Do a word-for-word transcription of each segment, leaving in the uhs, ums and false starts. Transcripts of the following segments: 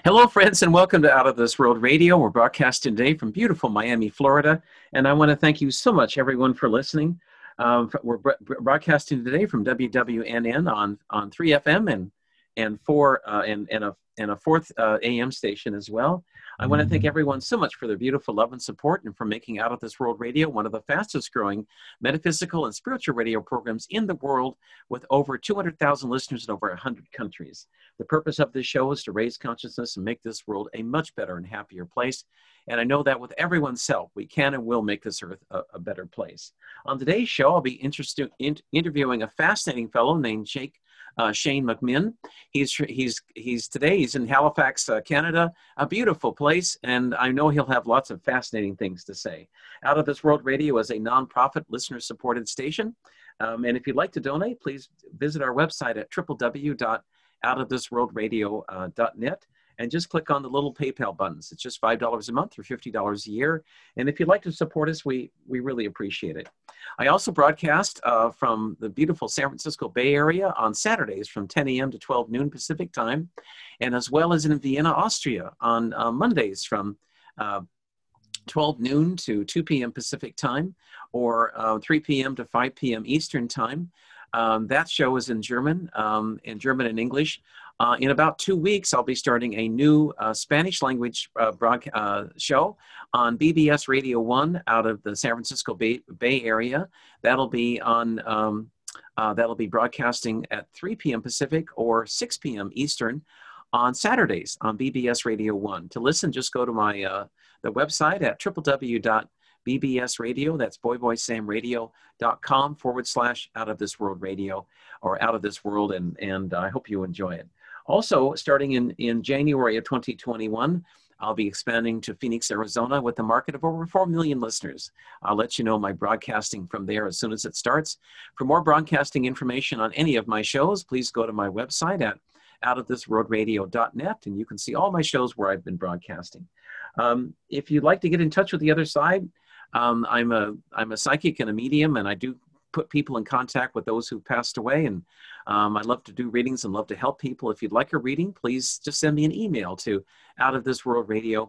Hello, friends, and welcome to Out of This World Radio. We're broadcasting today from beautiful Miami, Florida, and I want to thank you so much, everyone, for listening. Um, we're br- broadcasting today from W W N N on on three F M and and four uh, and and a and a fourth uh, A M station as well. I want to thank everyone so much for their beautiful love and support, and for making Out of This World Radio one of the fastest growing metaphysical and spiritual radio programs in the world, with over two hundred thousand listeners in over one hundred countries. The purpose of this show is to raise consciousness and make this world a much better and happier place. And I know that with everyone's help, we can and will make this earth a, a better place. On today's show, I'll be interested in interviewing a fascinating fellow named Jake uh, Shane McMinn. He's he's he's today he's in Halifax, uh, Canada, a beautiful place, and I know he'll have lots of fascinating things to say. Out of This World Radio is a nonprofit, listener-supported station, um, and if you'd like to donate, please visit our website at w w w dot out of this world radio dot net and just click on the little PayPal buttons. It's just five dollars a month or fifty dollars a year. And if you'd like to support us, we, we really appreciate it. I also broadcast uh, from the beautiful San Francisco Bay Area on Saturdays from ten A M to twelve noon Pacific time, and as well as in Vienna, Austria on uh, Mondays from uh, twelve noon to two P M Pacific time, or uh, three P M to five P M Eastern time. Um, that show is in German, um, in German and English. Uh, in about two weeks, I'll be starting a new uh, Spanish language uh, broad, uh, show on B B S Radio one out of the San Francisco Bay, Bay Area. That'll be on. Um, uh, that'll be broadcasting at three P M Pacific or six P M Eastern on Saturdays on B B S Radio one. To listen, just go to my uh, the website at w w w dot B B S Radio, that's boy boy sam radio dot com forward slash out of this world radio, or out of this world, and, and I hope you enjoy it. Also, starting in, in January of twenty twenty-one, I'll be expanding to Phoenix, Arizona with a market of over four million listeners. I'll let you know my broadcasting from there as soon as it starts. For more broadcasting information on any of my shows, please go to my website at out of this world radio dot net, and you can see all my shows where I've been broadcasting. Um, if you'd like to get in touch with the other side, Um, I'm a I'm a psychic and a medium, and I do put people in contact with those who've passed away. And um, I love to do readings and love to help people. If you'd like a reading, please just send me an email to out of this world radio.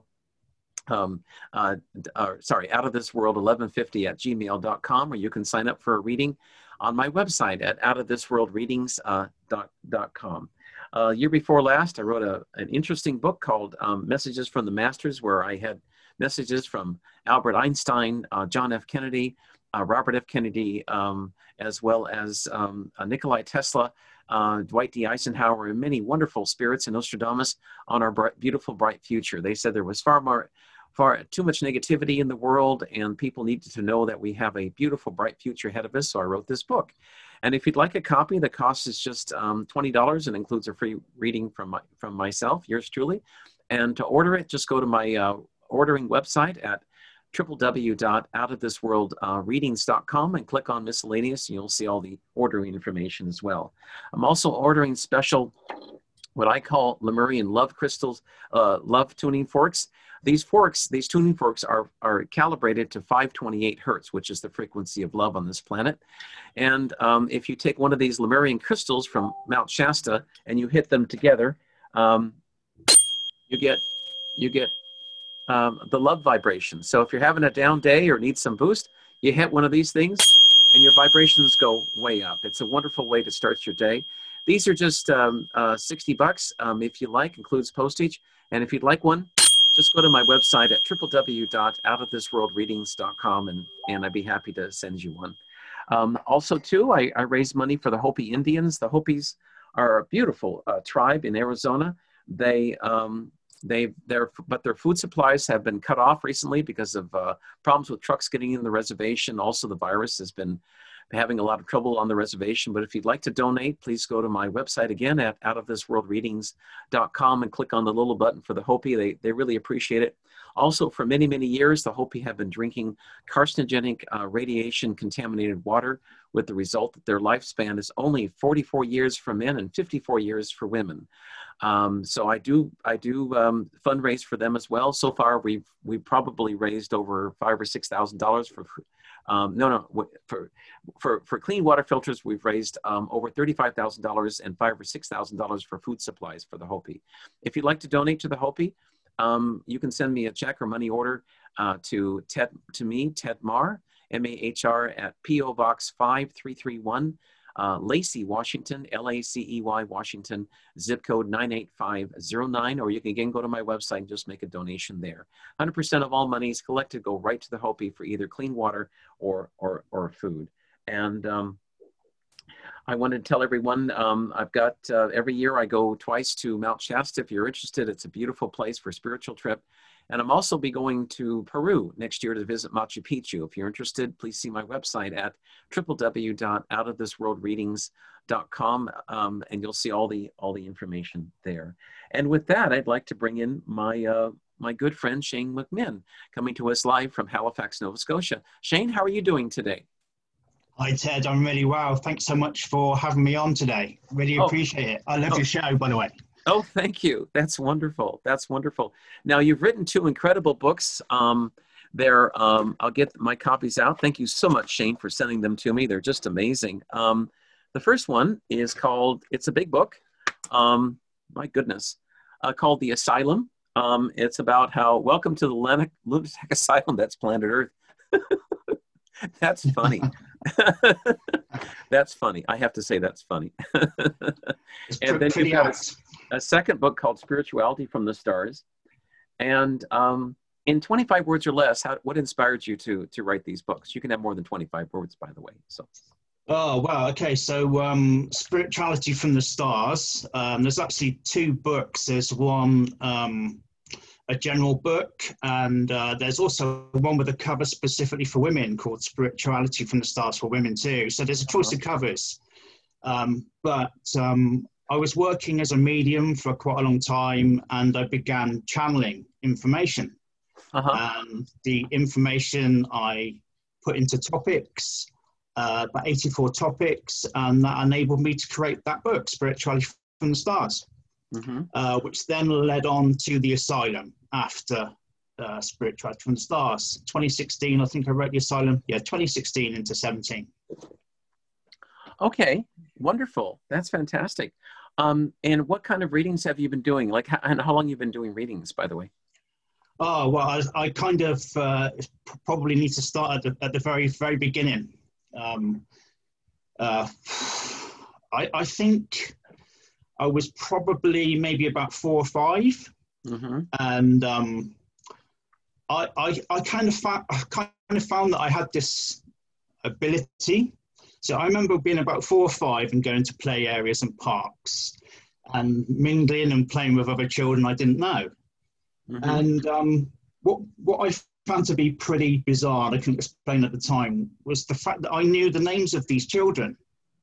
Um, uh, uh, sorry, out of this world eleven fifty at gmail dot com, or you can sign up for a reading on my website at out of this world readings dot com. Uh, year before last, I wrote a, an interesting book called um, Messages from the Masters, where I had messages from Albert Einstein, uh, John F. Kennedy, uh, Robert F. Kennedy, um, as well as um, uh, Nikolai Tesla, uh, Dwight D. Eisenhower, and many wonderful spirits, and Nostradamus on our bright, beautiful, bright future. They said there was far more, far too much negativity in the world, and people needed to know that we have a beautiful, bright future ahead of us. So I wrote this book. And if you'd like a copy, the cost is just um, twenty dollars and includes a free reading from my, from myself, yours truly. And to order it, just go to my uh, ordering website at w w w dot out of this world readings dot com and click on miscellaneous, and you'll see all the ordering information as well. I'm also ordering special, what I call Lemurian love crystals, uh, love tuning forks. These forks, these tuning forks are, are calibrated to five twenty-eight hertz, which is the frequency of love on this planet. And um, if you take one of these Lemurian crystals from Mount Shasta and you hit them together, um, you get, you get Um, the love vibration. So if you're having a down day or need some boost, you hit one of these things and your vibrations go way up. It's a wonderful way to start your day. These are just um, uh, sixty bucks um, if you like, includes postage. And if you'd like one, just go to my website at w w w dot out of this world readings dot com, and, and I'd be happy to send you one. Um, also, too, I, I raise money for the Hopi Indians. The Hopis are a beautiful uh, tribe in Arizona. They um, They, their, but their food supplies have been cut off recently because of uh, problems with trucks getting in the reservation. Also, the virus has been having a lot of trouble on the reservation. But if you'd like to donate, please go to my website again at out of this world readings dot com and click on the little button for the Hopi. They, they really appreciate it. Also, for many, many years, the Hopi have been drinking carcinogenic uh, radiation-contaminated water, with the result that their lifespan is only forty-four years for men and fifty-four years for women. Um, so I do I do um, fundraise for them as well. So far, we've we've probably raised over five or six thousand dollars for Um, no, no, w- for, for, for clean water filters, we've raised um, over thirty-five thousand dollars and five or six thousand dollars for food supplies for the Hopi. If you'd like to donate to the Hopi, um, you can send me a check or money order uh, to Ted, to me, Ted Mahr, M A H R, at P O Box five three three one, uh, Lacey, Washington, L A C E Y, Washington, zip code nine eight five zero nine, or you can again go to my website and just make a donation there. one hundred percent of all monies collected go right to the Hopi for either clean water or, or, or food. And um, I wanted to tell everyone, um, I've got, uh, every year I go twice to Mount Shasta. If you're interested, it's a beautiful place for a spiritual trip. And I'm also be going to Peru next year to visit Machu Picchu. If you're interested, please see my website at w w w dot out of this world readings dot com, um, and you'll see all the all the information there. And with that, I'd like to bring in my uh, my good friend Shane McMinn, coming to us live from Halifax, Nova Scotia. Shane, how are you doing today? Hi, Ted. I'm really well. Thanks so much for having me on today. Really Oh. appreciate it. I love Oh. your show, by the way. Oh, thank you. That's wonderful. That's wonderful. Now, you've written two incredible books. Um, they're, um, I'll get my copies out. Thank you so much, Shane, for sending them to me. They're just amazing. Um, the first one is called, it's a big book, um, my goodness, uh, called The Asylum. Um, it's about how, welcome to the lunatic, lunatic asylum that's planet Earth. That's funny. That's funny. I have to say that's funny. It's And pr- then pretty you've got apt. a, a second book called Spirituality from the Stars. And um, in twenty-five words or less, how, what inspired you to to write these books? You can have more than twenty-five words, by the way. So. Oh, wow. Okay. So, um, Spirituality from the Stars. Um, there's actually two books. There's one, um, a general book, and uh, there's also one with a cover specifically for women called Spirituality from the Stars for Women too. So there's a choice Uh-huh. of covers. Um, but um, I was working as a medium for quite a long time, and I began channeling information. Uh-huh. And the information I put into topics, uh, about eighty-four topics, and that enabled me to create that book, Spirituality from the Stars. Mm-hmm. Uh, which then led on to The Asylum after uh, Spirituality from the Stars. twenty sixteen, I think I wrote The Asylum. Yeah, twenty sixteen into seventeen. Okay, wonderful. That's fantastic. Um, and what kind of readings have you been doing? Like, how, and how long you've been doing readings, by the way? Oh, well, I, I kind of uh, probably need to start at the, at the very, very beginning. Um, uh, I, I think I was probably maybe about four or five. Mm-hmm. And um, I, I, I kind of found, I kind of found that I had this ability. So I remember being about four or five and going to play areas and parks and mingling and playing with other children I didn't know. Mm-hmm. And um, what, what I found to be pretty bizarre, and I couldn't explain at the time, was the fact that I knew the names of these children.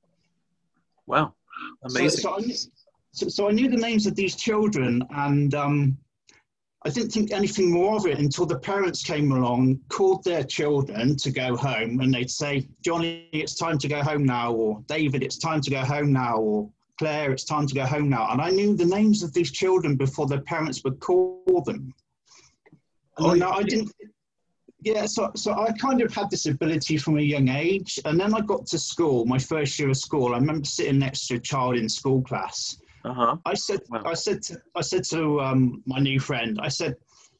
Wow, amazing. So, so, I, knew, so, so I knew the names of these children, and um, I didn't think anything more of it until the parents came along, called their children to go home, and they'd say, Johnny, it's time to go home now, or David, it's time to go home now, or Claire, it's time to go home now. And I knew the names of these children before their parents would call them. And Oh, then yeah. I didn't, yeah, so, so I kind of had this ability from a young age. And then I got to school, my first year of school. I remember sitting next to a child in school class. Uh-huh. I said, Wow. I said, to, I said to um, my new friend, I said,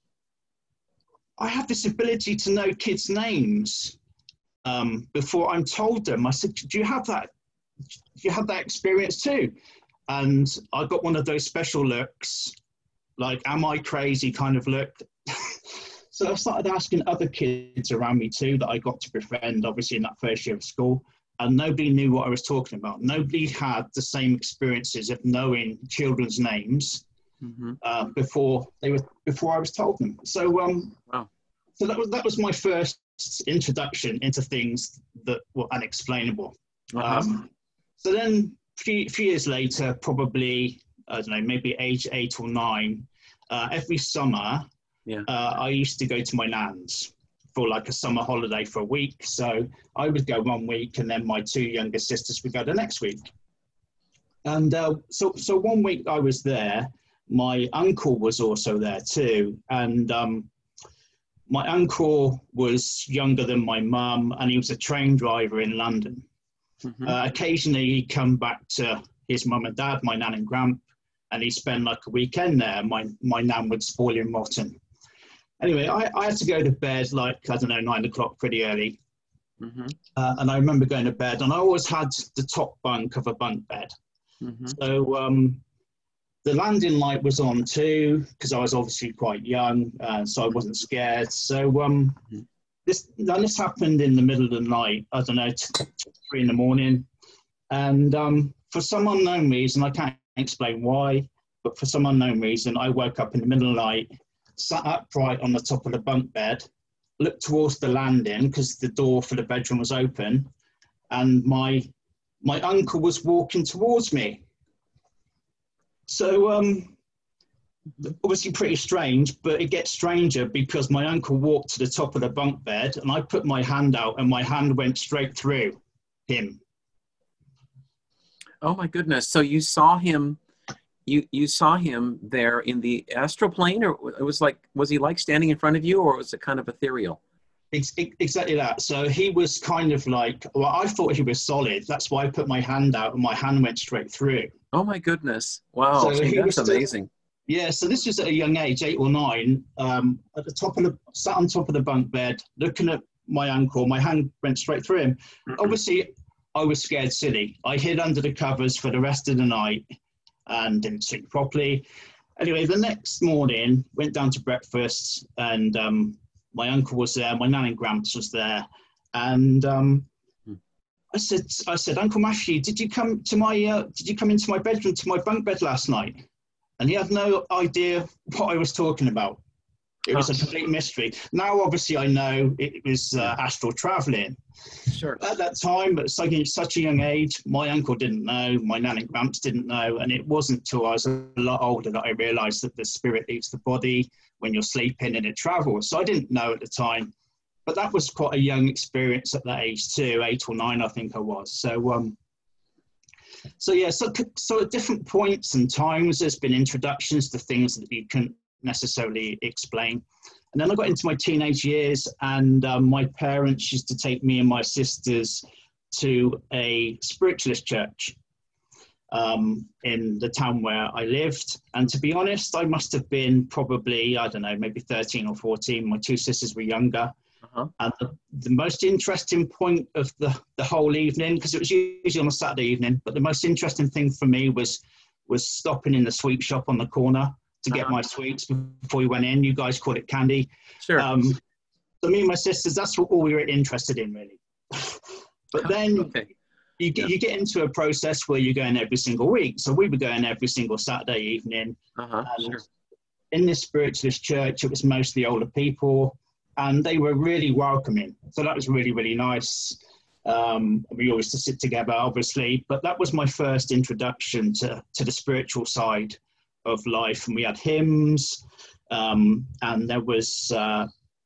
I have this ability to know kids' names um, before I'm told them. I said, do you have that? Do you have that experience too? And I got one of those special looks, like, am I crazy kind of look. So I started asking other kids around me too that I got to befriend, obviously in that first year of school. And nobody knew what I was talking about. Nobody had the same experiences of knowing children's names Mm-hmm. uh, before they were before I was told them. So um, Wow. so that was that was my first introduction into things that were unexplainable. Uh-huh. Um, so then, a few, few years later, probably I don't know, maybe age eight or nine, uh, every summer, Yeah. uh, I used to go to my nan's for like a summer holiday for a week. So I would go one week, and then my two younger sisters would go the next week. And uh, so, so one week I was there. My uncle was also there too, and um, my uncle was younger than my mum, and he was a train driver in London. Mm-hmm. Uh, occasionally, he'd come back to his mum and dad, my nan and gramp, and he'd spend like a weekend there. My my nan would spoil him rotten. Anyway, I, I had to go to bed like, I don't know, nine o'clock pretty early. Mm-hmm. Uh, and I remember going to bed, and I always had the top bunk of a bunk bed. Mm-hmm. So um, the landing light was on too, because I was obviously quite young, uh, so I wasn't scared. So um, mm-hmm. this this happened in the middle of the night, I don't know, t- t- three in the morning. And um, for some unknown reason, I can't explain why, but for some unknown reason, I woke up in the middle of the night, sat upright on the top of the bunk bed, looked towards the landing because the door for the bedroom was open, and my my uncle was walking towards me. So um, obviously pretty strange, but it gets stranger because my uncle walked to the top of the bunk bed, and I put my hand out, and my hand went straight through him. Oh my goodness! So you saw him. You you saw him there in the astral plane, or it was like, was he like standing in front of you, or was it kind of ethereal? It's exactly that. So he was kind of like, well, I thought he was solid. That's why I put my hand out, and my hand went straight through. Oh my goodness! Wow, so See, that's amazing. Still, yeah, so this was at a young age, eight or nine. Um, at the top of the sat on top of the bunk bed, looking at my uncle. My hand went straight through him. Mm-hmm. Obviously, I was scared silly. I hid under the covers for the rest of the night and didn't sleep properly. Anyway, the next morning, went down to breakfast, and um, my uncle was there, my nan and gramps was there, and um, hmm. I said, "I said, Uncle Matthew, did you come to my, uh, did you come into my bedroom to my bunk bed last night?" And he had no idea what I was talking about. It was a complete mystery. Now, obviously, I know it was uh, astral traveling. Sure. At that time, at such a young age, my uncle didn't know, my nan and gramps didn't know, and it wasn't until I was a lot older that I realised that the spirit leaves the body when you're sleeping and it travels. So I didn't know at the time, but that was quite a young experience at that age too, eight or nine, I think I was. So, um, so yeah, so, so at different points and times, there's been introductions to things that you couldn't necessarily explain. And then I got into my teenage years, and um, my parents used to take me and my sisters to a spiritualist church um, in the town where I lived. And to be honest, I must have been probably, I don't know, maybe thirteen or fourteen. My two sisters were younger. Uh-huh. And the, the most interesting point of the, the whole evening, because it was usually on a Saturday evening, but the most interesting thing for me was, was stopping in the sweet shop on the corner to get uh-huh. my sweets before we went in. You guys called it candy. Sure. Um, so me and my sisters, that's what all we were interested in, really. But then okay. you, get, yeah. you get into a process where you're going every single week. So we were going every single Saturday evening. Uh-huh. And sure. in this spiritualist church, it was mostly older people, and they were really welcoming. So that was really, really nice. Um, we always to sit together, obviously, but that was my first introduction to, to the spiritual side of life. And we had hymns, um, and there was uh,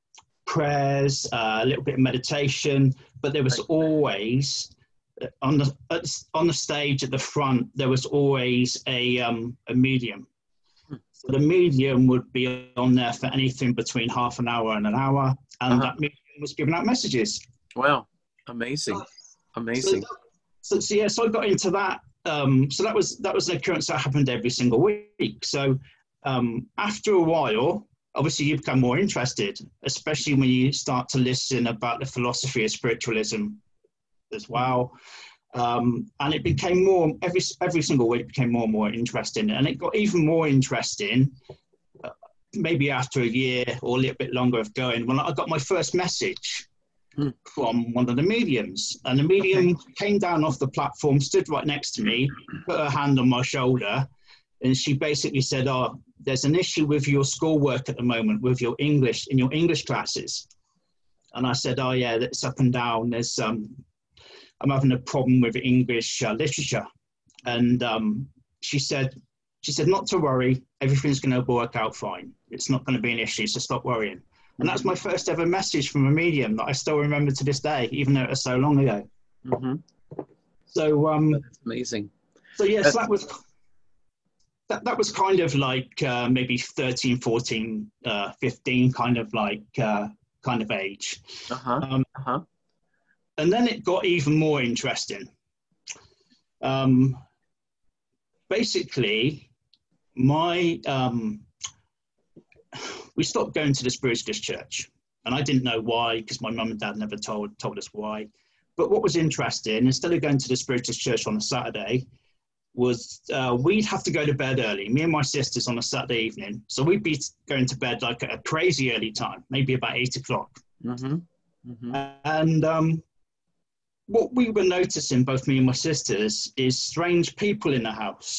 prayers, uh, a little bit of meditation, but there was always uh, on the at, on the stage at the front, there was always a um, a medium. So the medium would be on there for anything between half an hour and an hour, and uh-huh. that medium was giving out messages. Wow, amazing, amazing. So, so, so yeah, so I got into that. Um, so that was that was an occurrence that happened every single week. So um, after a while, obviously you become more interested, especially when you start to listen about the philosophy of spiritualism as well. Um, and it became more, every every single week became more and more interesting. And it got even more interesting, uh, maybe after a year or a little bit longer of going, when I got my first message mm. from one of the mediums. And the medium okay. came down off the platform, stood right next to me, put her hand on my shoulder, and she basically said, "Oh, there's an issue with your schoolwork at the moment, with your English, in your English classes." And I said, "Oh yeah, that's up and down. There's um, I'm having a problem with English uh, literature." And um, she said, she said, "Not to worry, everything's going to work out fine. It's not going to be an issue, so stop worrying." And that's my first ever message from a medium that I still remember to this day, even though it was so long ago. Mm-hmm. So, um, that's amazing. So yes, that's, that was. that, that was kind of like uh, maybe thirteen, fourteen, uh, fifteen kind of like uh, kind of age. Uh-huh. Um, Uh-huh. and then it got even more interesting. Um, basically, my um, we stopped going to the Spiritualist church, and I didn't know why, because my mum and dad never told told us why. But what was interesting, instead of going to the Spiritualist church on a Saturday, was uh, we'd have to go to bed early, me and my sisters on a Saturday evening. So we'd be going to bed like at a crazy early time, maybe about eight o'clock. Mm-hmm. Mm-hmm. And um, what we were noticing, both me and my sisters, is strange people in the house.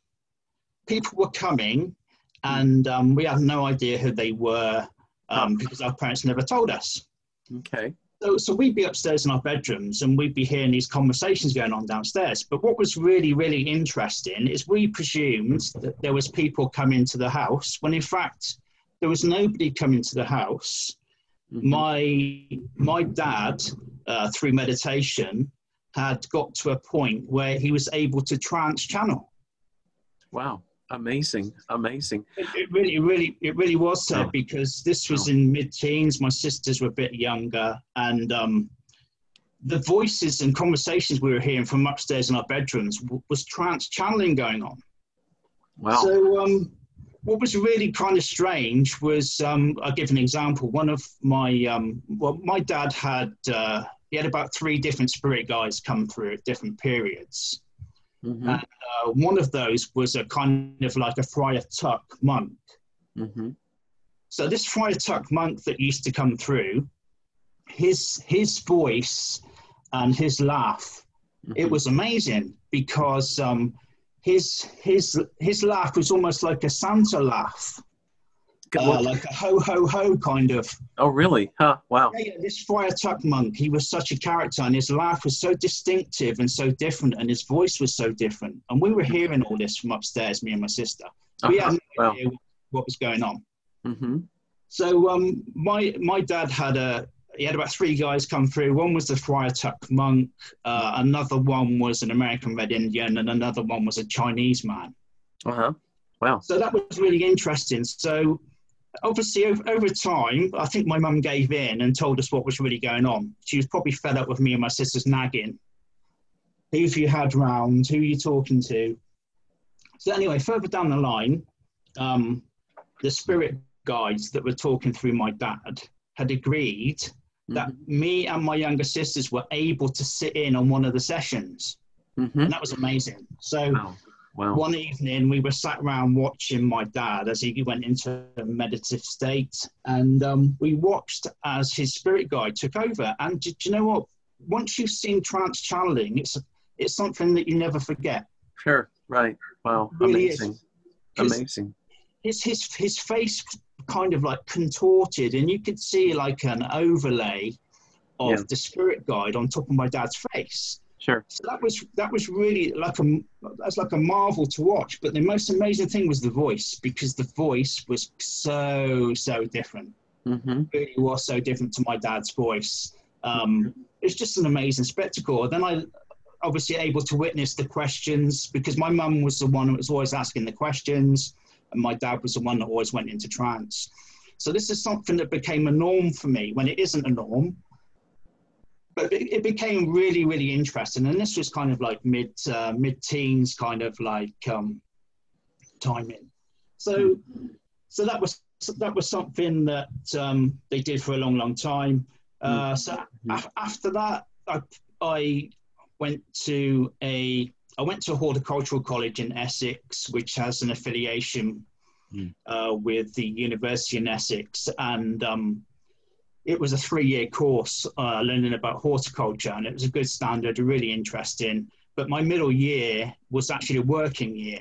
People were coming, and um, we had no idea who they were um, because our parents never told us. Okay. So, so we'd be upstairs in our bedrooms, and we'd be hearing these conversations going on downstairs. But what was really, really interesting is we presumed that there was people coming to the house, when in fact there was nobody coming to the house. Mm-hmm. My my dad, uh, through meditation, had got to a point where he was able to trance channel. Wow. Amazing, amazing. It, it really, really, it really was so, oh. because this was oh. in mid-teens. My sisters were a bit younger, and um, the voices and conversations we were hearing from upstairs in our bedrooms w- was trance channeling going on. Wow. So um, what was really kind of strange was, um, I'll give an example. One of my, um, well, my dad had, uh, he had about three different spirit guides come through at different periods. Mm-hmm. And uh, one of those was a kind of like a Friar Tuck monk. Mm-hmm. So this Friar Tuck monk that used to come through, his his voice and his laugh, mm-hmm. it was amazing, because um, his his his laugh was almost like a Santa laugh. Uh, like a ho, ho, ho kind of. Oh, really? Huh, wow. Yeah, yeah, this Friar Tuck monk, he was such a character, and his laugh was so distinctive and so different, and his voice was so different. And we were hearing all this from upstairs, me and my sister. We uh-huh. had no idea wow. what was going on. Mm-hmm. So um, my my dad had a, he had about three guys come through. One was the Friar Tuck monk, uh, another one was an American Red Indian, and another one was a Chinese man. Uh-huh. Wow. So that was really interesting. So obviously, over, over time, I think my mum gave in and told us what was really going on. She was probably fed up with me and my sisters nagging. Who have you had round? Who are you talking to? So anyway, further down the line, um, the spirit guides that were talking through my dad had agreed mm-hmm. that me and my younger sisters were able to sit in on one of the sessions. Mm-hmm. And that was amazing. So wow. Wow. One evening, we were sat around watching my dad as he went into a meditative state, and um, we watched as his spirit guide took over. And do, do you know what? Once you've seen trance channeling, it's it's something that you never forget. Sure. Right. Wow. It really amazing. Amazing. His his his face kind of like contorted, and you could see like an overlay of yeah. the spirit guide on top of my dad's face. Sure. So that was that was really like a that's like a marvel to watch. But the most amazing thing was the voice, because the voice was so so different. Mm-hmm. It really was so different to my dad's voice. Um, mm-hmm. It's just an amazing spectacle. Then I obviously able to witness the questions, because my mum was the one who was always asking the questions, and my dad was the one that always went into trance. So this is something that became a norm for me when it isn't a norm. But it, it became really, really interesting, and this was kind of like mid uh, mid-teens kind of like um, timing. So, so that was that was something that um, they did for a long, long time. Uh, so af- after that, I, I went to a I went to a horticultural college in Essex, which has an affiliation uh, with the University in Essex, and um, it was a three-year course uh, learning about horticulture, and it was a good standard, really interesting. But my middle year was actually a working year.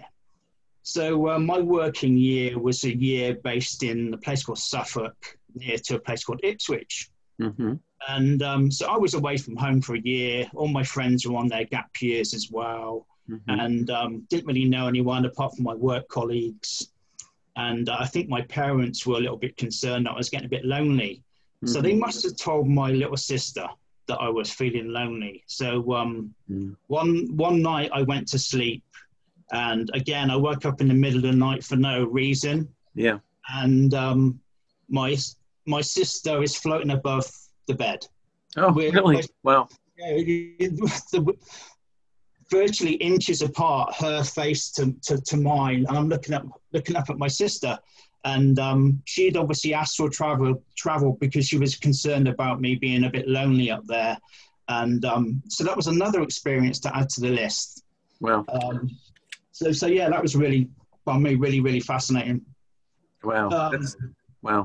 So uh, my working year was a year based in a place called Suffolk, near to a place called Ipswich. Mm-hmm. And um, so I was away from home for a year. All my friends were on their gap years as well. Mm-hmm. And um, didn't really know anyone apart from my work colleagues. And uh, I think my parents were a little bit concerned that I was getting a bit lonely. So they must have told my little sister that I was feeling lonely. So um, mm. one one night I went to sleep, And again, I woke up in the middle of the night for no reason. Yeah. And um, my my sister is floating above the bed. Oh, We're, really? we're, Wow. The, virtually inches apart, her face to, to, to mine, and I'm looking up looking up at my sister, and um, she'd obviously astral travel travel because she was concerned about me being a bit lonely up there, and um, so that was another experience to add to the list. Wow. Um, so so yeah, that was really, for me, really really fascinating. Wow. Um, That's, wow.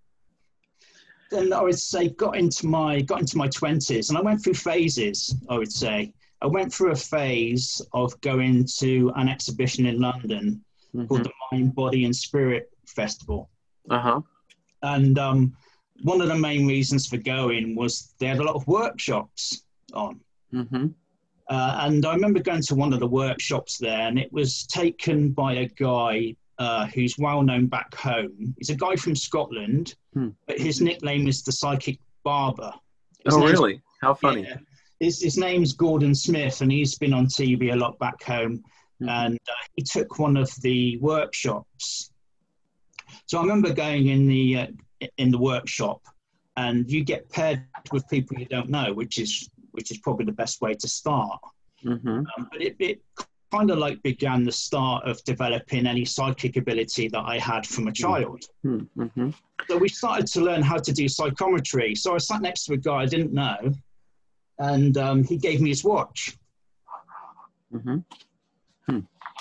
Then I would say got into my got into my twenties, and I went through phases. I would say. I went through a phase of going to an exhibition in London mm-hmm. called the Mind, Body and Spirit Festival. Uh-huh. And um, one of the main reasons for going was they had a lot of workshops on. Mm-hmm. Uh, and I remember going to one of the workshops there, and it was taken by a guy uh, who's well known back home. He's a guy from Scotland, hmm. but his nickname is the Psychic Barber. His oh, really? How funny. Yeah, His, his name's Gordon Smith, and he's been on T V a lot back home. Mm-hmm. And uh, he took one of the workshops. So I remember going in the uh, in the workshop, and you get paired with people you don't know, which is which is probably the best way to start. Mm-hmm. Um, but it, it kind of like began the start of developing any psychic ability that I had from a child. Mm-hmm. So we started to learn how to do psychometry. So I sat next to a guy I didn't know. And um, he gave me his watch. Mm-hmm. Hmm.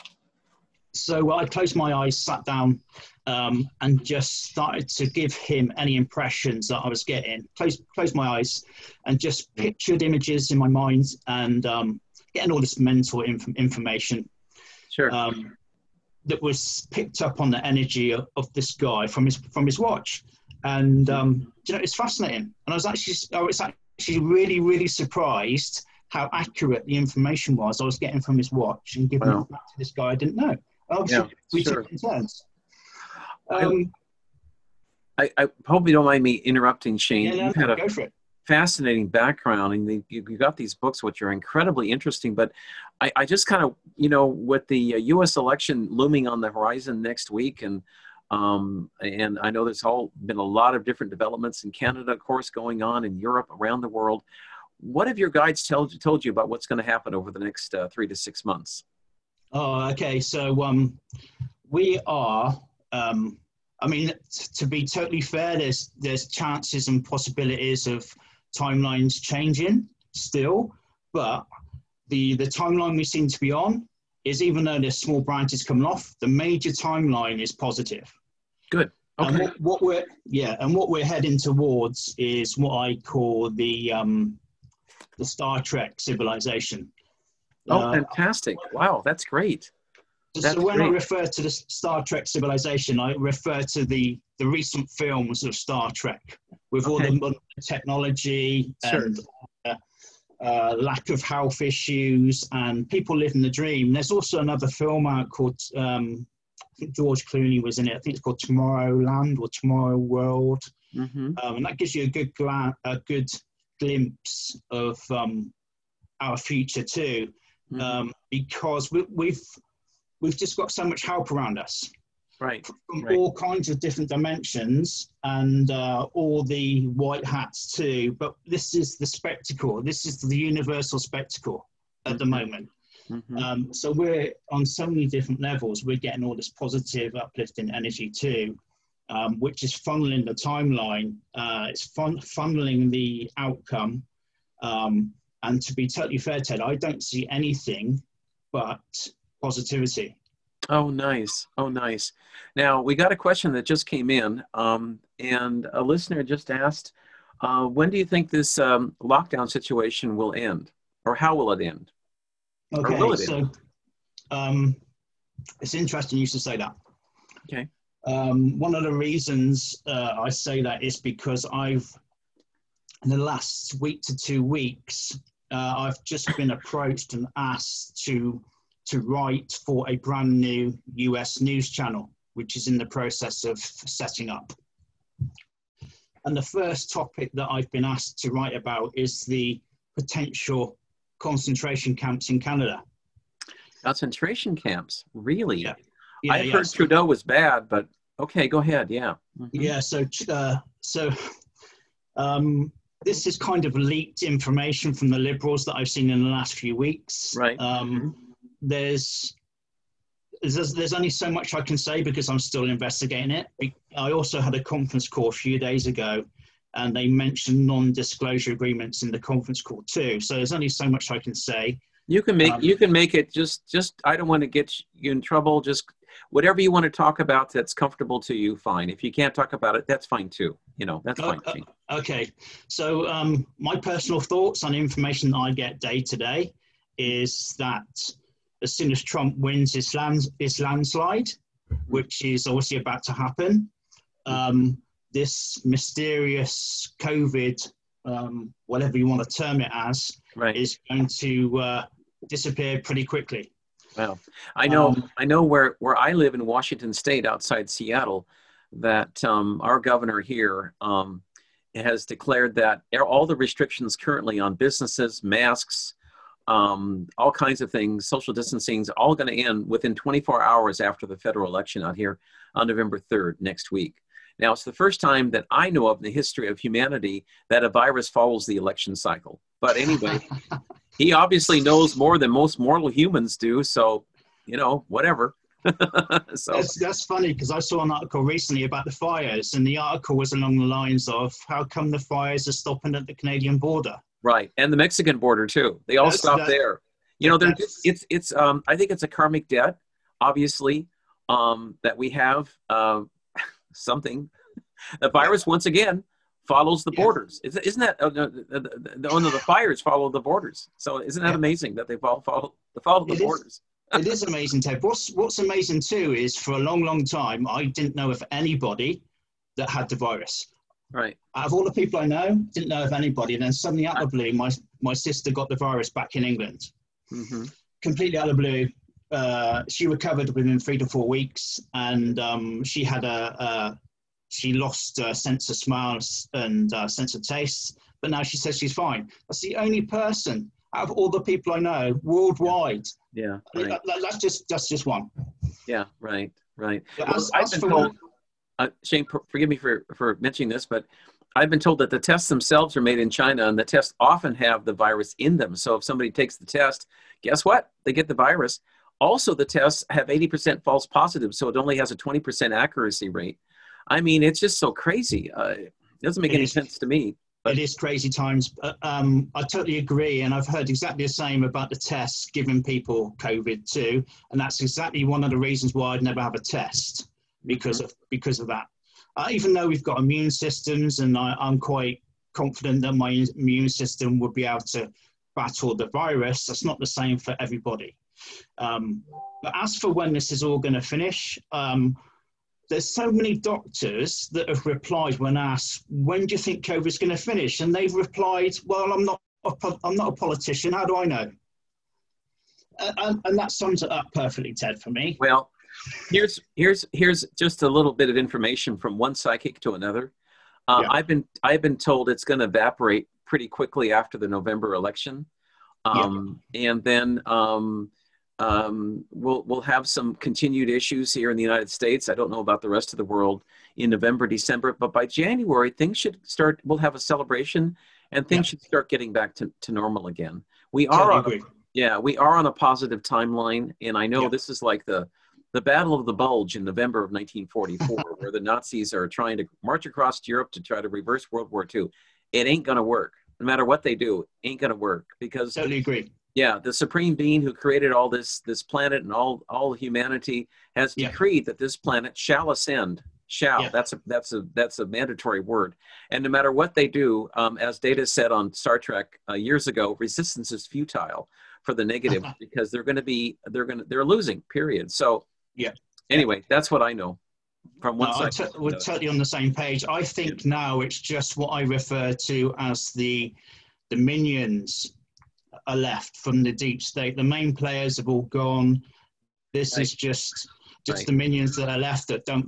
So I closed my eyes, sat down, um, and just started to give him any impressions that I was getting. Closed, closed my eyes, and just pictured images in my mind, and um, getting all this mental inf- information. Sure. Um, that was picked up on the energy of, of this guy from his from his watch, and um, you know, it's fascinating. And I was actually, I was actually Actually, really, really surprised how accurate the information was I was getting from his watch and giving wow. it back to this guy I didn't know. Obviously, yeah, we sure. took it in turns. Um, I, I hope you don't mind me interrupting, Shane. Yeah, no, You've had a go for it. fascinating background, and you, you got these books, which are incredibly interesting. But I, I just kind of, you know, with the U S election looming on the horizon next week, and Um, and I know there's all been a lot of different developments in Canada, of course, going on in Europe, around the world. What have your guides told, told you about what's going to happen over the next uh, three to six months? Oh, okay. So um, we are, um, I mean, t- to be totally fair, there's, there's chances and possibilities of timelines changing still, but the, the timeline we seem to be on is, even though there's small branches coming off, the major timeline is positive. Good. Okay. And what, what we're yeah, and what we're heading towards is what I call the um, the Star Trek civilization. Oh, uh, fantastic! Wow, that's great. That's so when great. I refer to the Star Trek civilization, I refer to the the recent films of Star Trek with okay. all the modern technology sure. and uh, uh, lack of health issues and people living the dream. There's also another film out called. Um, I think George Clooney was in it. I think it's called Tomorrowland or Tomorrow World, mm-hmm. um, and that gives you a good gla- a good glimpse of um, our future too, mm-hmm. um, because we, we've we've just got so much help around us, right? From right. all kinds of different dimensions and uh, all the white hats too. But this is the spectacle. This is the universal spectacle at mm-hmm. the moment. Mm-hmm. Um, so we're on so many different levels. We're getting all this positive, uplifting energy too, um, which is funneling the timeline. Uh, it's fun- funneling the outcome. Um, and to be totally fair, Ted, I don't see anything but positivity. Oh, nice. Oh, nice. Now, we got a question that just came in, um, and a listener just asked, uh, when do you think this um, lockdown situation will end, or how will it end? Okay, so um, it's interesting you should say that. Okay. Um, one of the reasons uh, I say that is because I've, in the last week to two weeks, uh, I've just been approached and asked to to write for a brand new U S news channel, which is in the process of setting up. And the first topic that I've been asked to write about is the potential concentration camps in Canada. Concentration camps, really? Yeah, yeah, I've yeah. heard Trudeau was bad, but okay, go ahead. Yeah. Mhm. Yeah. So, uh, so um, this is kind of leaked information from the Liberals that I've seen in the last few weeks. Right. Um, Mm-hmm. There's there's, there's only so much I can say because I'm still investigating it. I also had a conference call a few days ago, and they mentioned non-disclosure agreements in the conference call too. So there's only so much I can say. You can make Um, you can make it just just. I don't want to get you in trouble. Just whatever you want to talk about that's comfortable to you, fine. If you can't talk about it, that's fine too. You know, that's fine. uh, okay. So um, my personal thoughts on information that I get day to day is that as soon as Trump wins his, land, his landslide, which is obviously about to happen, um, this mysterious COVID, um, whatever you want to term it as, right. is going to uh, disappear pretty quickly. Well, I know, Um, I know where, where I live in Washington State, outside Seattle, that um, our governor here um, has declared that all the restrictions currently on businesses, masks, um, all kinds of things, social distancing, is all going to end within twenty-four hours after the federal election out here on November third next week. Now, it's the first time that I know of in the history of humanity that a virus follows the election cycle. But anyway, he obviously knows more than most mortal humans do. So, you know, whatever. so that's, that's funny because I saw an article recently about the fires, and the article was along the lines of how come the fires are stopping at the Canadian border? Right. And the Mexican border, too. They all That's- stop that- there. You know, they're that's- just, it's, it's, um, I think it's a karmic debt, obviously, um, that we have uh, something. The virus, once again, follows the Yeah. borders. Isn't isn't that, uh, the, the, the, the, the fires follow the borders. So isn't that Yeah. amazing that they follow, follow, they follow the It is. borders? It is amazing, Ted. What's, what's amazing too is for a long, long time, I didn't know of anybody that had the virus. Right. Out of all the people I know, didn't know of anybody. And then suddenly out of the blue, my, my sister got the virus back in England. Mm-hmm. Completely out of the blue. Uh, she recovered within three to four weeks, and um, she had a, a she lost a sense of smells and uh, sense of taste, but now she says she's fine. That's the only person out of all the people I know worldwide. Yeah. I mean, Right. that, that's just that's just one. Yeah. Right. Right. But Well, as- I've as been for told, one- uh, Shane, per- forgive me for, for mentioning this, but I've been told that the tests themselves are made in China, and the tests often have the virus in them. So if somebody takes the test, guess what? They get the virus. Also, the tests have eighty percent false positives, so it only has a twenty percent accuracy rate. I mean, it's just so crazy. Uh, it doesn't make It any is. sense to me. But It is crazy times. Uh, um, I totally agree, and I've heard exactly the same about the tests giving people COVID too, and that's exactly one of the reasons why I'd never have a test because of because of that. Uh, even though we've got immune systems, and I, I'm quite confident that my immune system would be able to battle the virus, that's not the same for everybody. Um, but as for when this is all going to finish, um, there's so many doctors that have replied when asked, when do you think COVID's going to finish? And they've replied, well, I'm not a, I'm not a politician. How do I know? Uh, and, and that sums it up perfectly, Ted, for me. Well, here's here's here's just a little bit of information from one psychic to another. Uh, Yeah. I've been I've been told it's going to evaporate pretty quickly after the November election, um, and then um, um, we'll we'll have some continued issues here in the United States. I don't know about the rest of the world in November, December, but by January things should start. We'll have a celebration, and things Yeah. should start getting back to, to normal again. We are Totally on a, agree. yeah, we are on a positive timeline, and I know Yeah. this is like the the Battle of the Bulge in November of nineteen forty-four, where the Nazis are trying to march across Europe to try to reverse World War Two. It ain't going to work. No matter what they do, ain't going to work because, Totally agree. yeah, the supreme being who created all this this planet and all all humanity has Yeah. decreed that this planet shall ascend. Shall. Yeah. That's a that's a that's a mandatory word. And no matter what they do, um, as Data said on Star Trek uh, years ago, resistance is futile for the negative because they're going to be they're going to they're losing. Period. So. Yeah. Anyway, that's what I know from one No, side. t- we're totally on the same page. I think now it's just what I refer to as the the minions are left from the deep state. The main players have all gone. This Right. is just just Right. the minions that are left that don't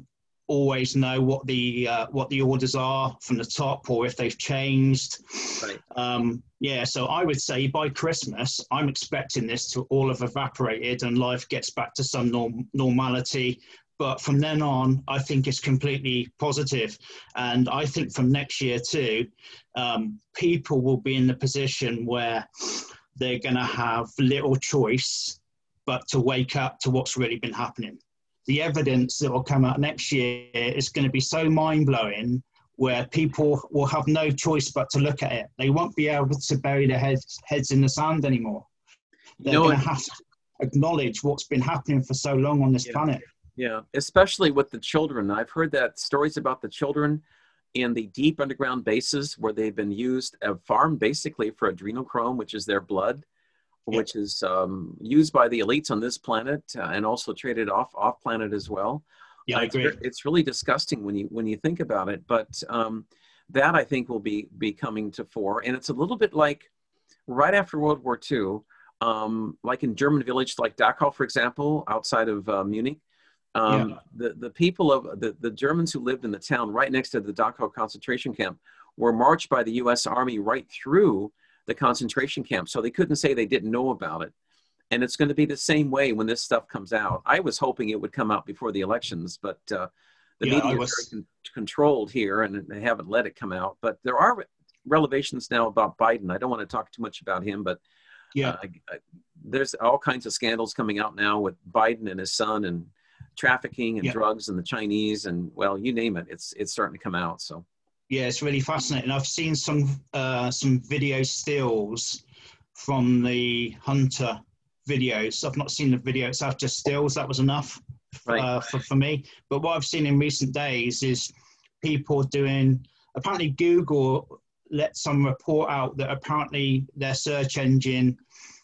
always know what the uh, what the orders are from the top, or if they've changed. Right. Um, yeah, so I would say by Christmas, I'm expecting this to all have evaporated and life gets back to some norm- normality. But from then on, I think it's completely positive. And I think from next year too, um, people will be in the position where they're going to have little choice but to wake up to what's really been happening. The evidence that will come out next year is going to be so mind-blowing, where people will have no choice but to look at it. They won't be able to bury their heads, heads in the sand anymore. They're No, going to have to acknowledge what's been happening for so long on this yeah. planet. Yeah, especially with the children. I've heard that stories about the children in the deep underground bases where they've been used, uh, farmed basically for adrenochrome, which is their blood, Yep. which is um, used by the elites on this planet uh, and also traded off off planet as well. Yeah, uh, I it's, agree. it's really disgusting when you when you think about it. But um, that I think will be be coming to fore, and it's a little bit like right after World War Two, um, like in German village like Dachau, for example, outside of uh, Munich. Um, Yeah. the, the people of the, the Germans who lived in the town right next to the Dachau concentration camp were marched by the U S Army right through the concentration camp. So they couldn't say they didn't know about it. And it's going to be the same way when this stuff comes out. I was hoping it would come out before the elections, but uh, the Yeah, media I is was- very con- controlled here and they haven't let it come out. But there are revelations now about Biden. I don't want to talk too much about him, but Yeah. uh, there's all kinds of scandals coming out now with Biden and his son and trafficking and Yeah. drugs and the Chinese and, well, you name it. It's it's starting to come out. So Yeah, it's really fascinating. I've seen some uh, some video stills from the Hunter videos. I've not seen the video itself, just stills. That was enough Right. uh, for, for me. But what I've seen in recent days is people doing, apparently Google let some report out that apparently their search engine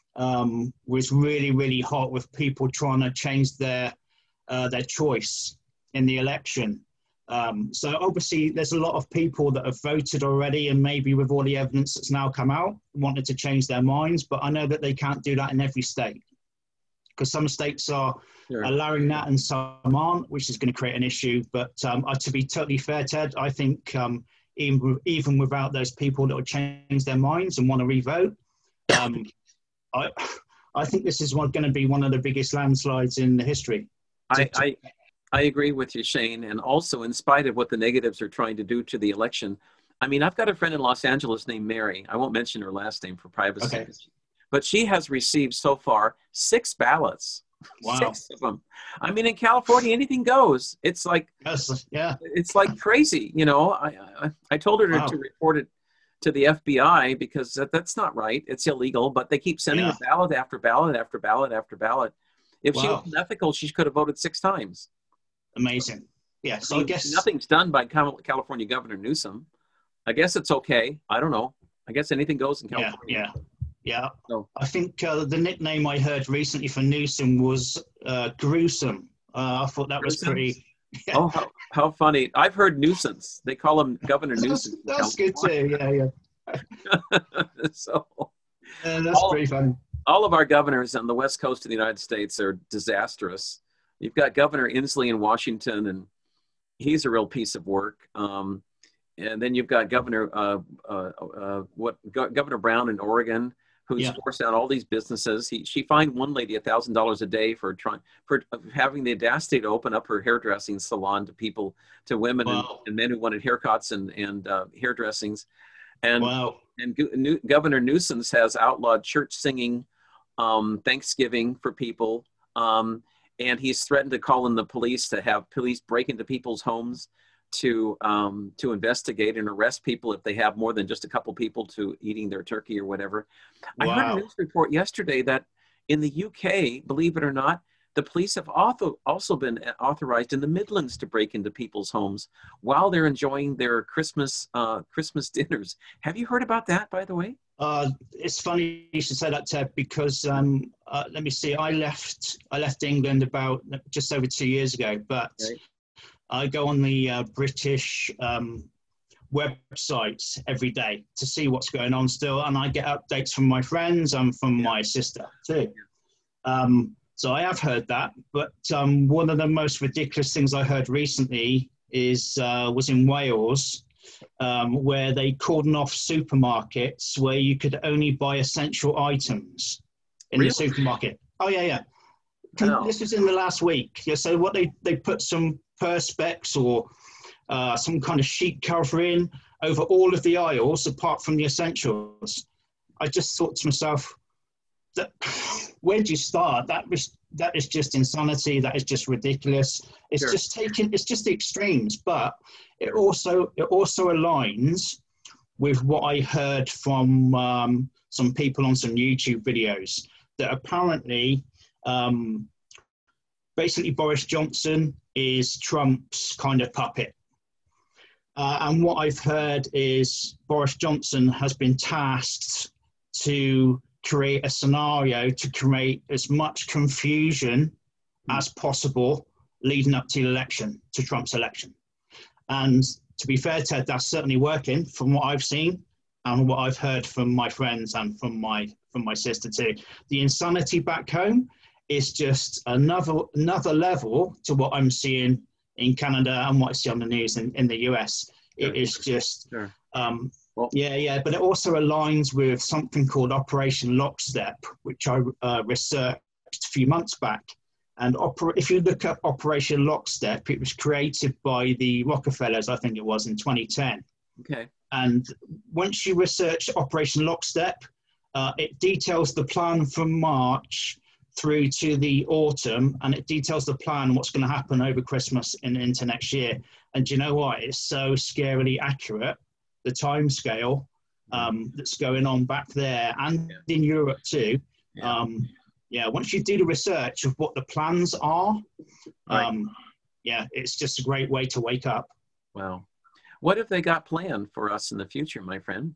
um, was really, really hot with people trying to change their uh, their choice in the election. Um, so obviously there's a lot of people that have voted already, and maybe with all the evidence that's now come out, wanted to change their minds, but I know that they can't do that in every state, because some states are Sure. allowing that and some aren't, which is going to create an issue. But um, uh, to be totally fair, Ted, I think um, even, even without those people that will change their minds and want to re-vote, um, I, I think this is going to be one of the biggest landslides in the history. I, I I agree with you, Shane. And also, in spite of what the negatives are trying to do to the election, I mean, I've got a friend in Los Angeles named Mary. I won't mention her last name for privacy. Okay. But she has received so far six ballots. Wow. Six of them. I mean, in California, anything goes. It's like, Yes, yeah. it's like crazy. You know, I, I, I told her to, Wow. to report it to the F B I because that, that's not right. It's illegal, but they keep sending Yeah. her ballot after ballot after ballot after ballot. If she Wow. was ethical, she could have voted six times. Amazing. Yeah, so I I mean, guess nothing's done by Cal- California Governor Newsom. I guess it's okay. I don't know. I guess anything goes in yeah, California. yeah, yeah. So, I think uh, the nickname I heard recently for Newsom was uh, gruesome. Uh, I thought that was Gruesome? pretty. oh, how, how funny. I've heard nuisance. They call him Governor That's, Newsom. in that's good California. too. Yeah, yeah. so, Uh, that's All- pretty funny. all of our governors on the West Coast of the United States are disastrous. You've got Governor Inslee in Washington, and he's a real piece of work. Um, and then you've got Governor uh, uh, uh, what Go- Governor Brown in Oregon, who's Yeah. forced out all these businesses. He she fined one lady a thousand dollars a day for trying for having the audacity to open up her hairdressing salon to people, to women Wow. and, and men who wanted haircuts and and uh, hairdressings. And Wow. and Go- New, Governor Newsom has outlawed church singing, um, Thanksgiving for people, um, and he's threatened to call in the police to have police break into people's homes to um, to investigate and arrest people if they have more than just a couple people to eating their turkey or whatever. I heard a Wow. news report yesterday that in the U K, believe it or not, the police have also also been authorized in the Midlands to break into people's homes while they're enjoying their Christmas uh, Christmas dinners. Have you heard about that, by the way? Uh, it's funny you should say that, Ted, because um, uh, let me see. I left. I left England about just over two years ago, but Right. I go on the uh, British um, websites every day to see what's going on still, and I get updates from my friends and from my sister too. Um, so I have heard that, but um, one of the most ridiculous things I heard recently is uh, was in Wales, um, where they cordoned off supermarkets where you could only buy essential items in Really? the supermarket. Oh yeah, yeah. Wow. This was in the last week. Yeah, so what they they put some perspex or uh, some kind of sheet covering over all of the aisles apart from the essentials. I just thought to myself, that where do you start? That was that is just insanity. That is just ridiculous. It's Sure. just taking. It's just the extremes. But it also it also aligns with what I heard from um, some people on some YouTube videos that apparently, um, basically Boris Johnson is Trump's kind of puppet. Uh, and what I've heard is Boris Johnson has been tasked to create a scenario to create as much confusion as possible leading up to the election, to Trump's election. And to be fair, Ted, that's certainly working from what I've seen and what I've heard from my friends and from my from my sister too. The insanity back home is just another another level to what I'm seeing in Canada and what I see on the news in, in the U S. It is just, Sure. um, Well, yeah, yeah, but it also aligns with something called Operation Lockstep, which I uh, researched a few months back. And oper- if you look up Operation Lockstep, it was created by the Rockefellers, I think it was, in twenty ten. okay. And once you research Operation Lockstep, uh, it details the plan from March through to the autumn, and it details the plan, what's going to happen over Christmas and into next year. And do you know what? It's so scarily accurate, the time scale um, that's going on back there and Yeah. in Europe too. Yeah. Um, yeah, once you do the research of what the plans are, Right. um, yeah, it's just a great way to wake up. Wow. What have they got planned for us in the future, my friend?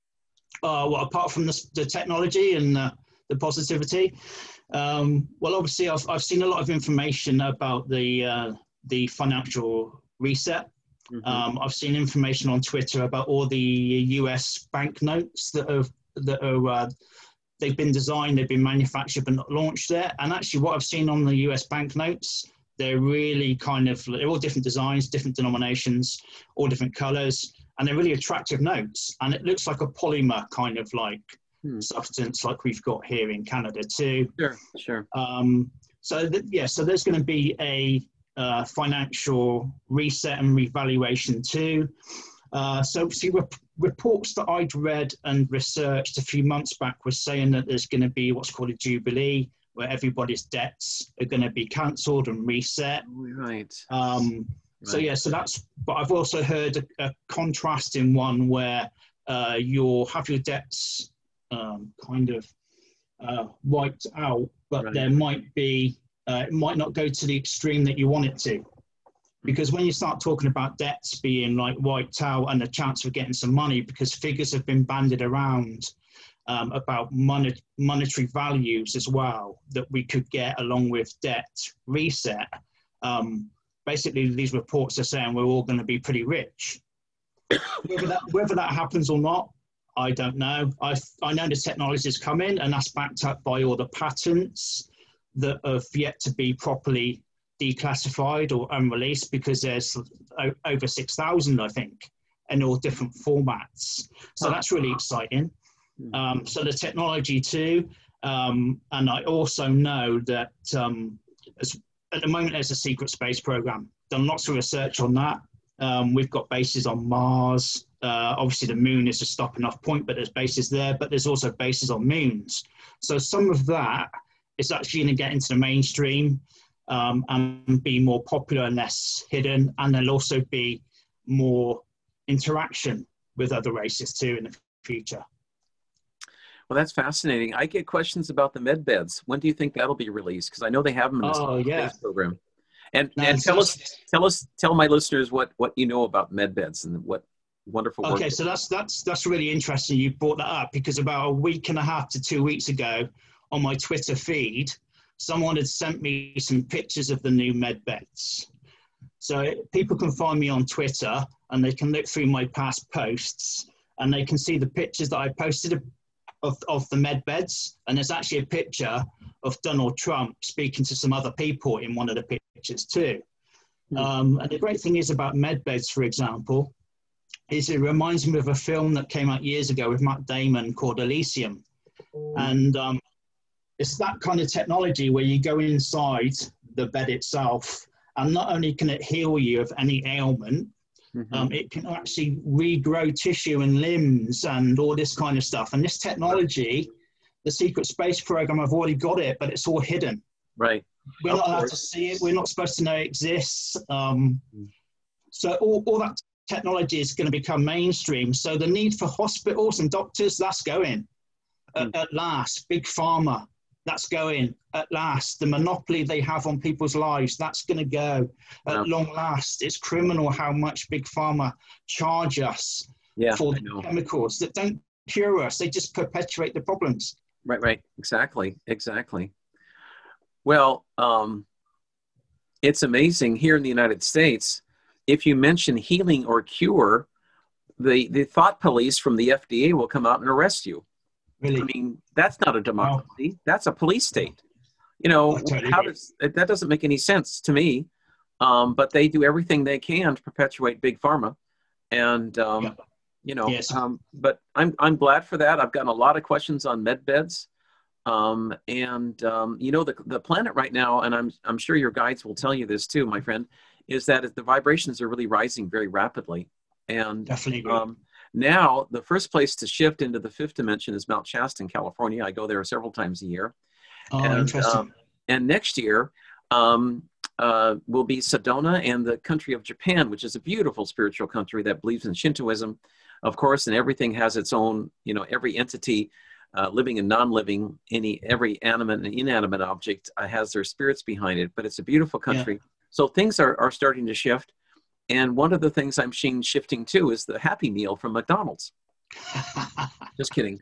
Uh, well, apart from the, the technology and uh, the positivity, um, well, obviously, I've, I've seen a lot of information about the uh, the financial reset. Mm-hmm. Um, I've seen information on Twitter about all the U S banknotes that have that are uh, they've been designed, they've been manufactured, but not launched there. And actually, what I've seen on the U S banknotes, they're really kind of they're all different designs, different denominations, all different colours, and they're really attractive notes. And it looks like a polymer kind of like hmm. substance, like we've got here in Canada too. Sure, sure. Um, so th- yeah, so there's going to be a uh, financial reset and revaluation too. Uh, so see, rep- reports that I'd read and researched a few months back was saying that there's going to be what's called a jubilee, where everybody's debts are going to be cancelled and reset. Right. Um, right. So yeah, so that's. But I've also heard a, a contrasting one where uh, you'll have your debts um, kind of uh, wiped out, but right. there might be. Uh, it might not go to the extreme that you want it to. Because when you start talking about debts being like wiped out and the chance of getting some money, because figures have been bandied around um, about mon- monetary values as well that we could get along with debt reset. Um, basically, these reports are saying we're all going to be pretty rich. whether, that, whether that happens or not, I don't know. I I know the technology is coming, and that's backed up by all the patents that have yet to be properly declassified or unreleased, because there's over six thousand, I think, in all different formats. So that's really exciting. Um, so the technology too. Um, and I also know that um, as, at the moment there's a secret space program. Done lots of research on that. Um, we've got bases on Mars. Uh, obviously the moon is a stopping off point, but there's bases there, but there's also bases on moons. So some of that is actually going to get into the mainstream. Um, and be more popular and less hidden, and there'll also be more interaction with other races too in the future. Well, that's fascinating. I get questions about the med beds. When do you think that'll be released? Because I know they have them in the oh, yeah. space program. And, no, and tell just, us, tell us, tell my listeners what, what you know about med beds and what wonderful work. Okay, so that's that's that's really interesting. You brought that up because about a week and a half to two weeks ago, on my Twitter feed, someone had sent me some pictures of the new med beds. So people can find me on Twitter and they can look through my past posts and they can see the pictures that I posted of, of the med beds. And there's actually a picture of Donald Trump speaking to some other people in one of the pictures too. Hmm. Um, and the great thing is about med beds, for example, is it reminds me of a film that came out years ago with Matt Damon called Elysium. And um, it's that kind of technology where you go inside the bed itself, and not only can it heal you of any ailment, Mm-hmm. um, it can actually regrow tissue and limbs and all this kind of stuff. And this technology, the Secret Space Program, have already got it, but it's all hidden. Right. We're Of not allowed course. to see it. We're not supposed to know it exists. Um, so all, all that technology is going to become mainstream. So the need for hospitals and doctors, that's going. At, Mm. at last, big pharma, that's going. At last, the monopoly they have on people's lives, that's going to go. At Wow. long last, it's criminal how much big pharma charge us Yeah, for I know. chemicals that don't cure us. They just perpetuate the problems. Right, right. Exactly, exactly. Well, um, it's amazing here in the United States, if you mention healing or cure, the, the thought police from the F D A will come out and arrest you. Really. I mean, that's not a democracy. That's a police state. You know, I totally how agree. does that doesn't make any sense to me. Um, but they do everything they can to perpetuate big pharma, and um, Yeah. you know. Yes. Um, but I'm I'm glad for that. I've gotten a lot of questions on med beds, um, and um, you know the the planet right now, and I'm I'm sure your guides will tell you this too, my friend, is that the vibrations are really rising very rapidly, and Definitely agree. um, now the first place to shift into the fifth dimension is Mount Shasta in California. I go there several times a year. Oh, and, interesting. um, and next year um, uh, will be Sedona and the country of Japan, which is a beautiful spiritual country that believes in Shintoism, of course, and everything has its own, you know, every entity, uh, living and non-living, any every animate and inanimate object uh, has their spirits behind it, but it's a beautiful country. Yeah. So things are, are starting to shift. And one of the things I'm seeing shifting too is the Happy Meal from McDonald's. Just kidding.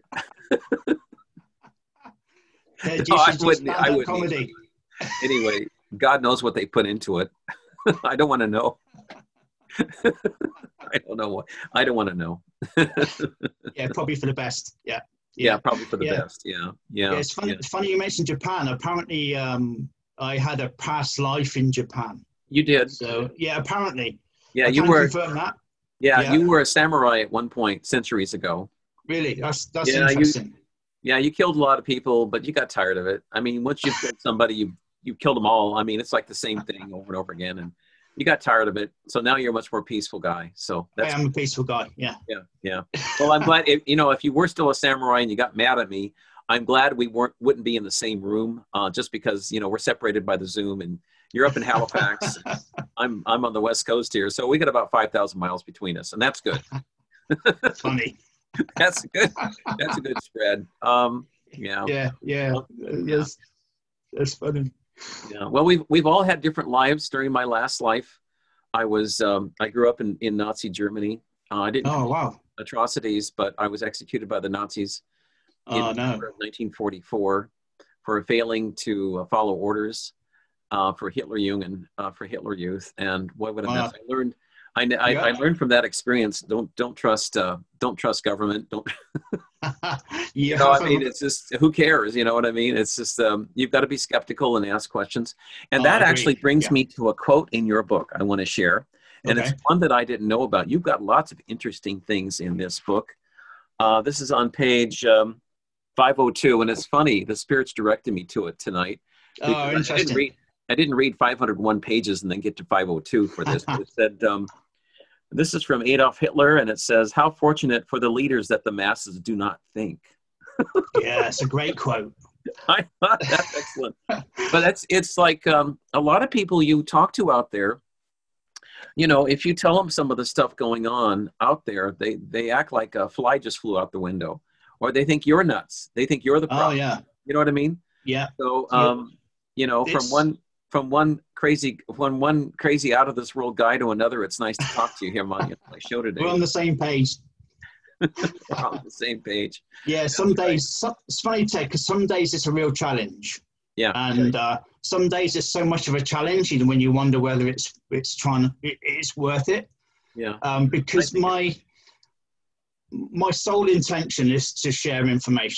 Yeah, No, I just- just wouldn't. I stand-up wouldn't. comedy. Anyway, God knows what they put into it. I don't want to know. I don't know what. I don't want to know. Yeah, probably for the best. Yeah. Yeah, probably for the Yeah. best. Yeah, yeah. Yeah, it's funny. yeah. It's funny you mentioned Japan. Apparently, um, I had a past life in Japan. You did. So yeah, apparently. Yeah, I you can were. confirm that. Yeah, yeah. you were a samurai at one point centuries ago. Really, that's that's Yeah, you- interesting. Yeah, you killed a lot of people, but you got tired of it. I mean, once you've killed somebody, you you killed them all. I mean, it's like the same thing over and over again, and you got tired of it. So now you're a much more peaceful guy. So I that's am a peaceful guy. Yeah. yeah, yeah. Well, I'm glad. If, you know, if you were still a samurai and you got mad at me, I'm glad we weren't wouldn't be in the same room. Uh, just because you know we're separated by the Zoom, and you're up in Halifax. I'm I'm on the West Coast here, so we got about five thousand miles between us, and that's good. That's funny. That's good. That's a good spread. Um, yeah. Yeah, yeah. Yes, that's funny. Yeah. Well, we've we've all had different lives. During my last life, I was um, I grew up in, in Nazi Germany. Uh, I didn't Oh commit wow. atrocities, but I was executed by the Nazis in Oh no. November of nineteen forty-four for failing to uh, follow orders uh, for Hitler Jugend, uh, for Hitler Youth, and what would a mess! Wow. I learned. I, I, Yeah. I learned from that experience. Don't don't trust uh, don't trust government. Don't you you know, have I mean, a- it's just, who cares? You know what I mean? It's just, um, you've got to be skeptical and ask questions. And Oh, that I agree. actually brings Yeah. me to a quote in your book I want to share. And Okay. it's one that I didn't know about. You've got lots of interesting things in this book. Uh, this is on page um, five oh two. And it's funny, the Spirit's directed me to it tonight. Oh, because I didn't interesting. read, I didn't read five hundred one pages and then get to five oh two for this. But it said, um, this is from Adolf Hitler, and it says, "How fortunate for the leaders that the masses do not think." Yeah, it's a great quote. I thought that's excellent. But that's, it's like um, a lot of people you talk to out there, you know, if you tell them some of the stuff going on out there, they, they act like a fly just flew out the window, or they think you're nuts. They think you're the Oh problem. yeah. You know what I mean? Yeah. So, Yeah. um, you know, from It's- one, from one crazy, from one crazy out of this world guy to another, it's nice to talk to you here on my show today. We're on the same page. We're on the same page. Yeah, some days, some, it's funny, Ted, because some days it's a real challenge. Yeah. And uh, some days it's so much of a challenge, even when you wonder whether it's it's trying to, it, it's worth it. Yeah. Um, because I think my my sole intention is to share information.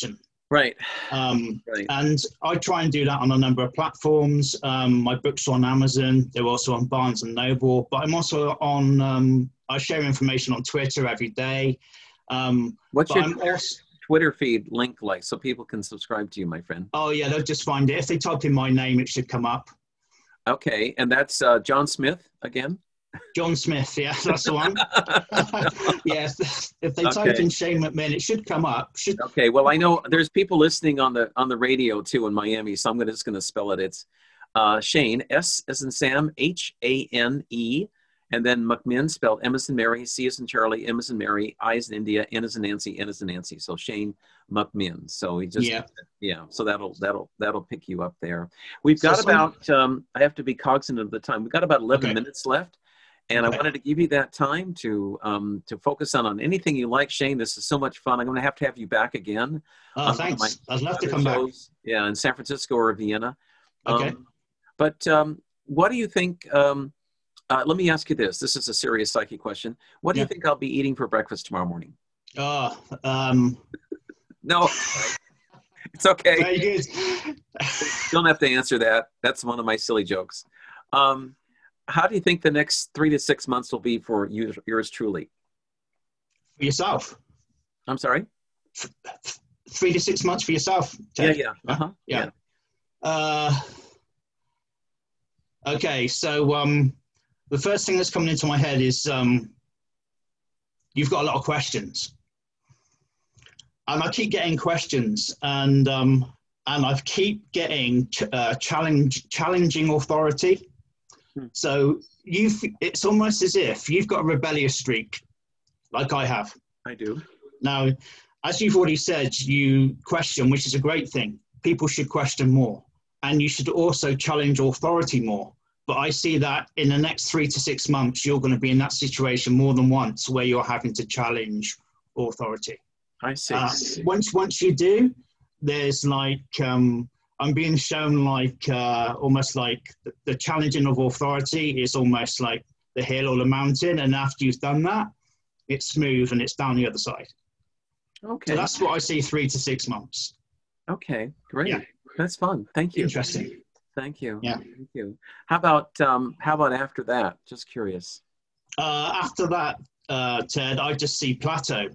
Right. Um, Right. and I try and do that on a number of platforms. Um, my books are on Amazon. They're also on Barnes and Noble. But I'm also on. Um, I share information on Twitter every day. Um, What's but your I'm also. Twitter feed link like so people can subscribe to you, my friend? Oh yeah, they'll just find it. If they type in my name, it should come up. Okay, and that's uh, John Smith again. John Smith, yeah, that's the one. Yes, if they type Okay. in Shane McMahon, it should come up. Should. Okay. Well, I know there's people listening on the on the radio too in Miami, so I'm gonna, just going to spell it. It's uh, Shane, S as in Sam, H A N E, and then McMinn spelled M as in Mary, C as in Charlie, M as in Mary, I as in India, N as in Nancy, N as in Nancy. So Shane McMinn. So he just Yeah. yeah. So that'll that'll that'll pick you up there. We've So got some- about um, I have to be cognizant of the time. We've got about eleven Okay. minutes left. And Okay. I wanted to give you that time to um, to focus on, on anything you like, Shane. This is so much fun. I'm going to have to have you back again. Oh, on one of thanks. my I'd love to other come back. shows, yeah, in San Francisco or Vienna. Okay. Um, but um, what do you think? Um, uh, let me ask you this. This is a serious psyche question. What do Yeah. you think I'll be eating for breakfast tomorrow morning? Oh, um, No, it's okay. very good. You don't have to answer that. That's one of my silly jokes. Um, how do you think the next three to six months will be for you, yours truly? For yourself. I'm sorry? Three to six months for yourself. Yeah, Ted. yeah. Uh-huh. Yeah. Uh, okay, so um, the first thing that's coming into my head is um, you've got a lot of questions. And I keep getting questions, and um, and I keep getting ch- uh, challenge, challenging authority. Hmm. So you've, it's almost as if you've got a rebellious streak, like I have. I do. Now, as you've already said, you question, which is a great thing. People should question more, and you should also challenge authority more. But I see that in the next three to six months, you're going to be in that situation more than once where you're having to challenge authority. I see. Uh, once, once you do, there's like, um, I'm being shown like, uh, almost like the, the challenging of authority is almost like the hill or the mountain. And after you've done that, it's smooth and it's down the other side. Okay. So that's what I see, three to six months. Okay. Great. Yeah. That's fun. Thank you. Interesting. Thank you. Yeah. Thank you. How about um, how about after that? Just curious. Uh, after that, uh, Ted, I just see plateau.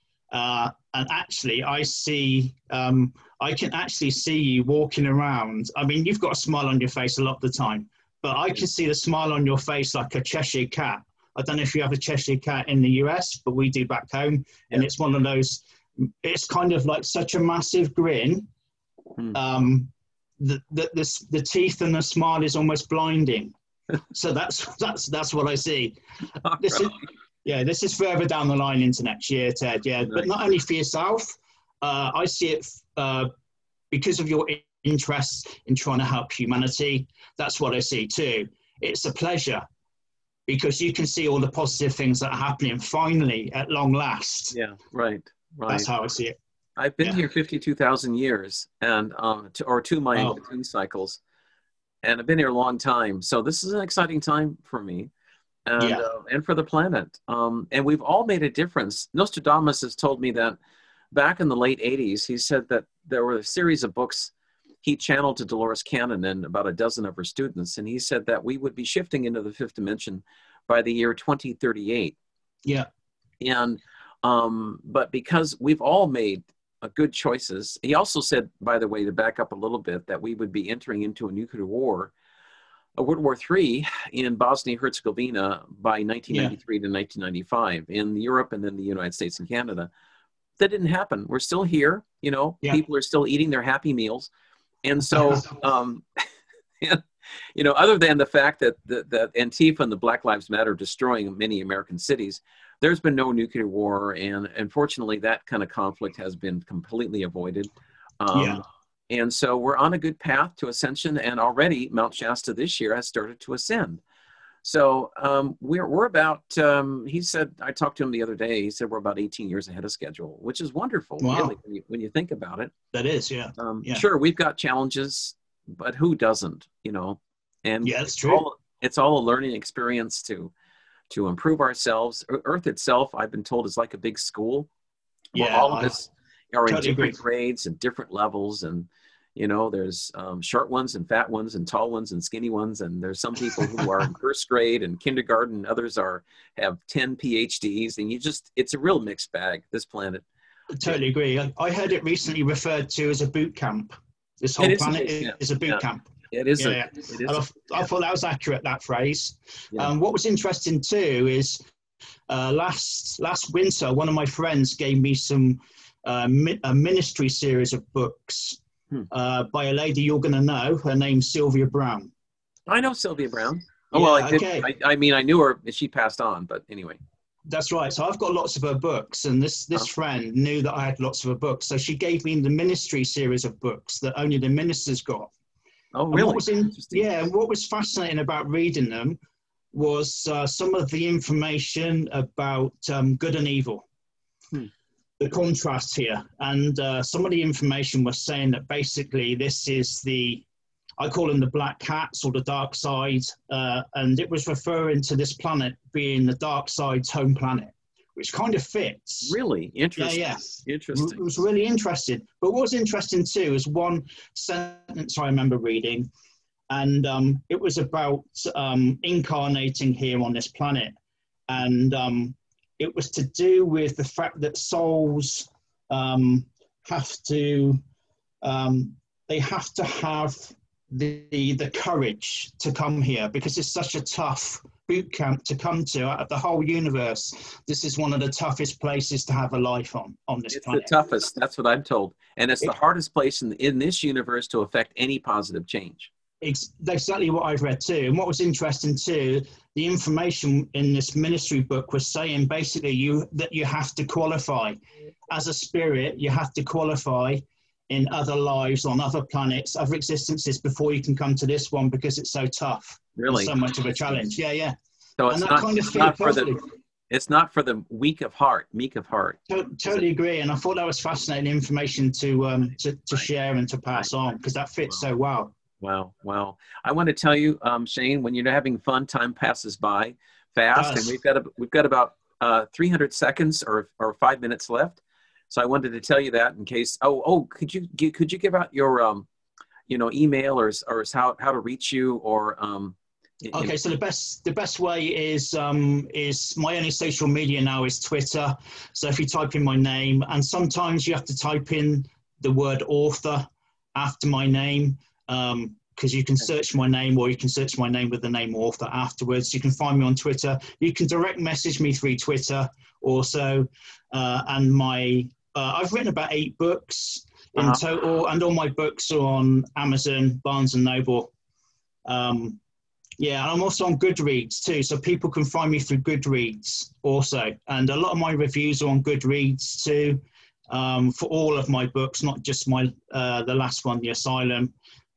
Uh, and actually, I see, um, I can actually see you walking around. I mean, you've got a smile on your face a lot of the time, but I can see the smile on your face like a Cheshire cat. I don't know if you have a Cheshire cat in the U S, but we do back home. And Yeah. it's one of those, it's kind of like such a massive grin. Hmm. Um, the, the, the, the teeth and the smile is almost blinding. So that's, that's, that's what I see. This is, yeah, this is further down the line into next year, Ted. Yeah, Nice. but not only for yourself, uh, I see it uh, because of your interest in trying to help humanity. That's what I see too. It's a pleasure because you can see all the positive things that are happening finally at long last. Yeah. Right. Right. That's how I see it. I've been yeah. here fifty-two thousand years, and um, to, or two my Oh. in-between cycles, and I've been here a long time. So this is an exciting time for me, and Yeah. uh, and for the planet. Um, and we've all made a difference. Nostradamus has told me that back in the late eighties, he said that there were a series of books he channeled to Dolores Cannon and about a dozen of her students, and he said that we would be shifting into the fifth dimension by the year twenty thirty-eight. Yeah. And um, but because we've all made uh, good choices, he also said, by the way, to back up a little bit, that we would be entering into a nuclear war, a World War Three in Bosnia-Herzegovina by nineteen ninety-three yeah. to nineteen ninety-five in Europe and then the United States and Canada. That didn't happen. We're still here. You know, yeah. people are still eating their Happy Meals. And so, um, and, you know, other than the fact that, that, that Antifa and the Black Lives Matter are destroying many American cities, there's been no nuclear war. And unfortunately, that kind of conflict has been completely avoided. Um, yeah. And so we're on a good path to ascension. And already Mount Shasta this year has started to ascend. So um, we're, we're about, um, he said, I talked to him the other day, he said we're about eighteen years ahead of schedule, which is wonderful, wow. really, when you, when you think about it. That is, yeah. Um, yeah. Sure, we've got challenges, but who doesn't, you know? And yeah, that's it's true. all, it's all a learning experience to, to improve ourselves. Earth itself, I've been told, is like a big school. Yeah, where all of I, us, are in Totally agree. different grades and different levels. And, you know, there's um, short ones and fat ones and tall ones and skinny ones. And there's some people who are in first grade and kindergarten. Others are have ten PhDs. And you just, it's a real mixed bag, this planet. Totally agree. I, I heard it recently referred to as a boot camp. This whole It is a planet boot is, camp. is a boot Yeah. camp. It is. Yeah, A, yeah. it is And a, I, I thought that was accurate, that phrase. Yeah. Um, what was interesting too is uh, last last winter, one of my friends gave me some uh, mi- a ministry series of books Hmm. uh, by a lady you're going to know. Her name's Sylvia Brown. I know Sylvia Brown. Oh, Yeah, well, I, did, okay. I, I mean, I knew her, she passed on, but anyway. That's right. So I've got lots of her books, and this this Huh. friend knew that I had lots of her books. So she gave me the ministry series of books that only the ministers got. Oh, And really? what was in, Interesting. yeah, and what was fascinating about reading them was uh, some of the information about um, good and evil, Hmm. the contrast here. And uh, some of the information was saying that basically this is the, I call them the black cats or the dark side, uh, and it was referring to this planet being the dark side's home planet, which kind of fits. Really? Interesting. Yeah, yeah. Interesting. It was really interesting. But what was interesting too is one sentence I remember reading, and um, it was about um, incarnating here on this planet. And um, it was to do with the fact that souls um, have to, um, they have to have the, the courage to come here because it's such a tough boot camp to come to. Out of the whole universe, this is one of the toughest places to have a life on, on this It's planet. the toughest. That's what I'm told. And it's It- the hardest place in, in this universe to affect any positive change. Ex- exactly what I've read too. And what was interesting too, the information in this ministry book was saying basically you that you have to qualify as a spirit, you have to qualify in other lives on other planets, other existences before you can come to this one because it's so tough. Really? And so much of a challenge. Yeah, yeah. So And it's that not, kind of it's fit not for the perfectly. it's not for the weak of heart, meek of heart. To- totally agree. And I thought that was fascinating information to um to, to Right. share and to pass on because that fits so well. Wow, wow. I want to tell you, um, Shane, when you're having fun, time passes by fast, Does. and we've got a, we've got about uh, three hundred seconds or or five minutes left. So I wanted to tell you that in case. Oh, oh, could you gi- could you give out your um, you know, email or or how how to reach you or um. y- y- Okay, so the best the best way is um, is my only social media now is Twitter. So if you type in my name, and sometimes you have to type in the word author after my name, because you can search my name or you can search my name with the name author afterwards. You can find me on Twitter. You can direct message me through Twitter also, uh, and my uh, I've written about eight books in Uh-huh. total, and all my books are on Amazon, Barnes and Noble. Um, Yeah, and I'm also on Goodreads too, so people can find me through Goodreads also. And a lot of my reviews are on Goodreads too, um, for all of my books, not just my uh, the last one, The Asylum.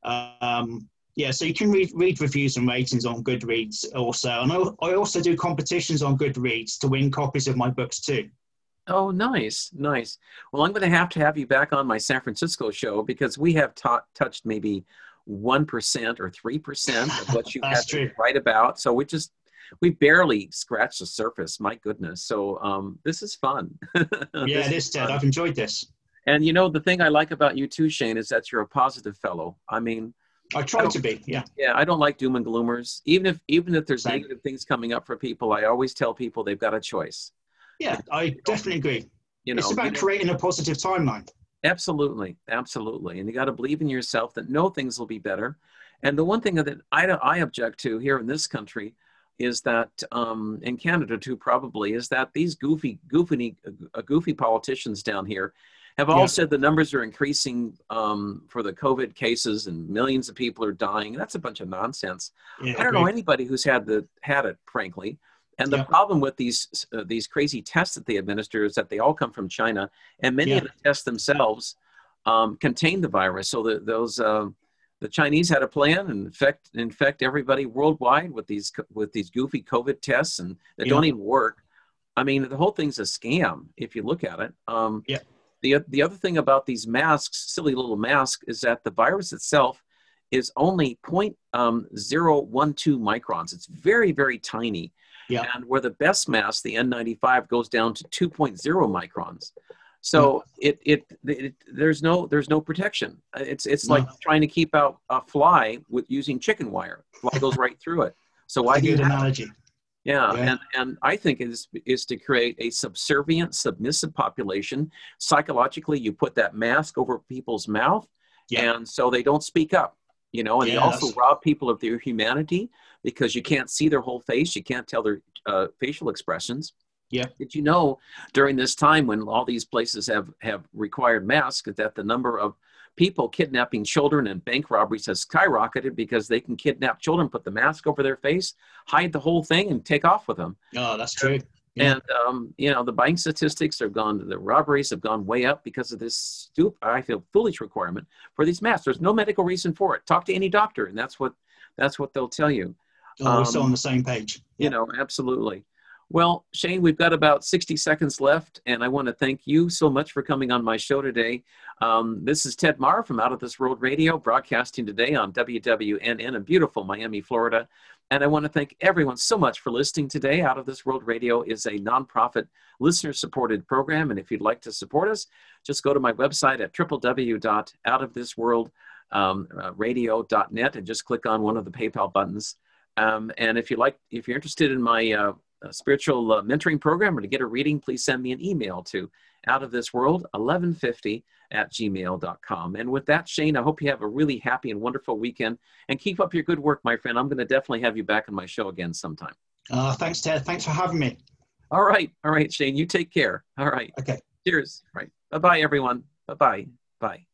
Um, yeah, so you can read, read reviews and ratings on Goodreads also. And I, I also do competitions on Goodreads to win copies of my books too. Oh, nice, nice. Well, I'm going to have to have you back on my San Francisco show because we have ta- touched maybe one percent or three percent of what you That's had true. to write about. So we just, we barely scratched the surface. My goodness. So um, this is fun. Yeah, This it is, Ted. fun. I've enjoyed this. And you know, the thing I like about you too, Shane, is that you're a positive fellow. I mean, I try to be, yeah. yeah, I don't like doom and gloomers. Even if, even if there's Same. negative things coming up for people, I always tell people they've got a choice. Yeah, I definitely agree. You know, It's you about know- creating a positive timeline. Absolutely, absolutely. And you got to believe in yourself that no things will be better. And the one thing that I, I object to here in this country is that, um, in Canada too, probably, is that these goofy, goofy, uh, goofy politicians down here have all Yeah. said the numbers are increasing um, for the COVID cases and millions of people are dying. That's a bunch of nonsense. Yeah, I don't know agree. anybody who's had the had it, frankly. And the Yeah. problem with these uh, these crazy tests that they administer is that they all come from China, and many Yeah. of the tests themselves um, contain the virus. So the, those uh, the Chinese had a plan and infect infect everybody worldwide with these co- with these goofy COVID tests, and that Yeah. don't even work. I mean, the whole thing's a scam if you look at it. Um, Yeah. The the other thing about these masks, silly little mask, is that the virus itself is only zero point zero one two microns. It's very, very tiny. Yeah. And where the best mask, the N ninety-five, goes down to two point zero microns. So it, it, it, there's no, there's no protection. It's, it's No. like trying to keep out a fly with using chicken wire. Fly goes right through it. So why That's a do you good have analogy. it? Yeah, Yeah. and, and I think is is to create a subservient, submissive population. Psychologically, you put that mask over people's mouth, Yeah. and so they don't speak up. You know, and you Yeah, also that's- rob people of their humanity because you can't see their whole face, you can't tell their uh, facial expressions. Yeah. Did you know during this time when all these places have have required masks that the number of people kidnapping children and bank robberies has skyrocketed because they can kidnap children, put the mask over their face, hide the whole thing, and take off with them. Oh, that's true. Yeah. And, um, you know, the bank statistics have gone, the robberies have gone way up because of this stupid, I feel, foolish requirement for these masks. There's no medical reason for it. Talk to any doctor, and that's what, that's what they'll tell you. Oh, we're still Um, on the same page. You know, absolutely. Well, Shane, we've got about sixty seconds left, and I want to thank you so much for coming on my show today. Um, this is Ted Marr from Out of This World Radio, broadcasting today on W W N N in beautiful Miami, Florida. And I want to thank everyone so much for listening today. Out of This World Radio is a nonprofit, listener-supported program, and if you'd like to support us, just go to my website at w w w dot out of this world radio dot net and just click on one of the PayPal buttons. Um, and if you like, if you're interested in my uh, uh, spiritual uh, mentoring program or to get a reading, please send me an email to outofthisworld eleven fifty at gmail dot com. And with that, Shane, I hope you have a really happy and wonderful weekend and keep up your good work, my friend. I'm going to definitely have you back on my show again sometime. Uh, thanks, Ted. Thanks for having me. All right. All right, Shane, you take care. All right. Okay. Cheers. All right. Bye-bye, everyone. Bye-bye. Bye.